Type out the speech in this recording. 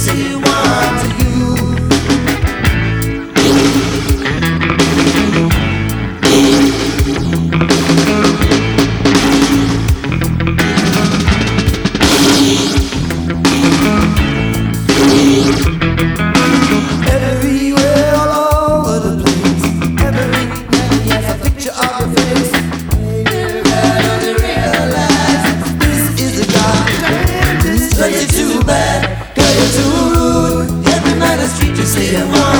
say you want to you. Everywhere, all over the place, every man has a picture of your face. Don't you realize this is a God? But you're too bad, girl, you're too rude. Every night I treat you, say you want